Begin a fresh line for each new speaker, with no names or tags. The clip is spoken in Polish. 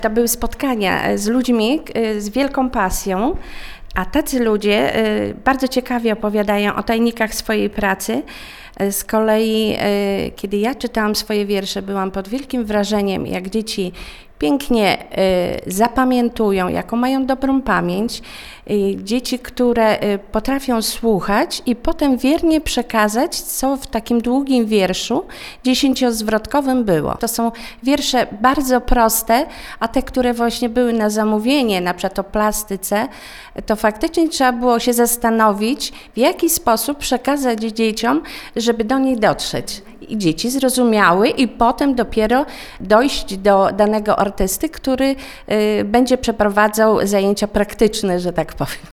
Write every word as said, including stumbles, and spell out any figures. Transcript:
To były spotkania z ludźmi z wielką pasją, a tacy ludzie bardzo ciekawie opowiadają o tajnikach swojej pracy. Z kolei, kiedy ja czytałam swoje wiersze, byłam pod wielkim wrażeniem, jak dzieci pięknie zapamiętują, jaką mają dobrą pamięć. Dzieci, które potrafią słuchać i potem wiernie przekazać, co w takim długim wierszu dziesięciozwrotkowym było. To są wiersze bardzo proste, a te, które właśnie były na zamówienie, na przykład o plastyce, to faktycznie trzeba było się zastanowić, w jaki sposób przekazać dzieciom, żeby do niej dotrzeć. I dzieci zrozumiały i potem dopiero dojść do danego artysty, który y, będzie przeprowadzał zajęcia praktyczne, że tak powiem.